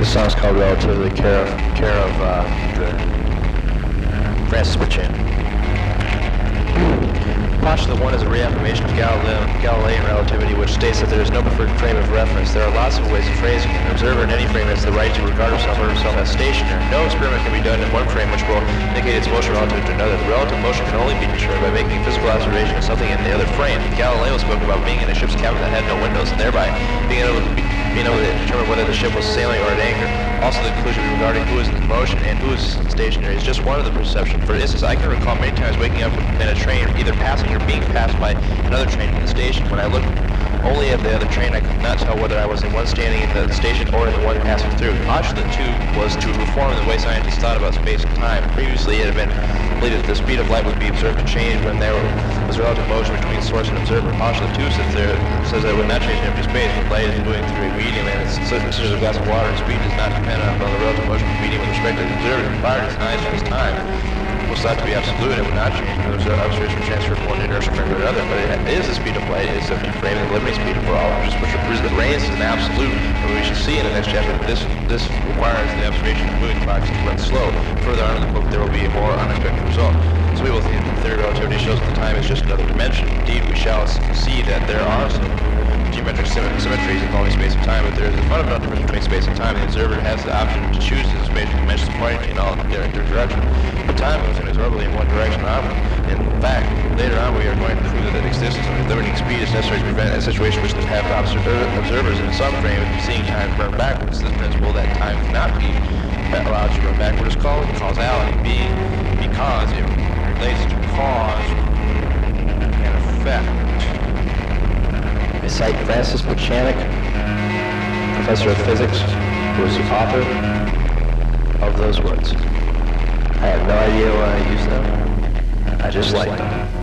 song's called Relatively, care of Francis Bachin. Postulate 1 is a reaffirmation of Galilean relativity, which states that there is no preferred frame of reference. There are lots of ways of phrasing it. An observer in any frame has the right to regard himself or herself as stationary. No experiment can be done in one frame which will indicate its motion relative to another. The relative motion can only be determined by making a physical observation of something in the other frame. Galileo spoke about being in a ship's cabin that had no windows, and thereby being able to determine whether the ship was sailing or at anchor. Also, the conclusion regarding who is in motion and who is stationary is just one of the perceptions. For instance, I can recall many times waking up in a train, either passing or being passed by another train in the station. When I looked only at the other train, I could not tell whether I was the one standing in the station or the one passing through. Postulate 2 was to reform the way scientists thought about space and time. Previously, it had been believed that the speed of light would be observed to change when there was relative motion between source and observer. Postulate 2 says that it would not change in empty space when light is moving through a medium and it's such as a glass of water, and speed does not depend on the relative motion of the medium with respect to the observer. Prior to Einstein's time, was thought to be absolute. It would not change when the observation transfer from one inertial frame to another, but it is the speed of light. It is the frame and the limiting speed for all objects, which proves that reigns is an absolute. And we should see in the next chapter that this requires the observation of moving clocks to run slow. Further on in the book, there will be a more unexpected result. So we will see that the theory of relativity shows that time is just another dimension. Indeed, we shall see that there are some geometric symmetries involving space and time, but there is a fundamental difference between space and time. The observer has the option to choose the spatial dimensions pointing in all different directions. But time moves inexorably in one direction onward. In fact, later on we are going to prove that the existence of limiting speed is necessary to prevent a situation which would have observers in some frame seeing time run backwards. This principle that time cannot be allowed to run backward is called causality, being because it relates to cause and effect. I cite Francis Buchanan, professor of physics, who is the author of those words. I have no idea why I use them. I just like them.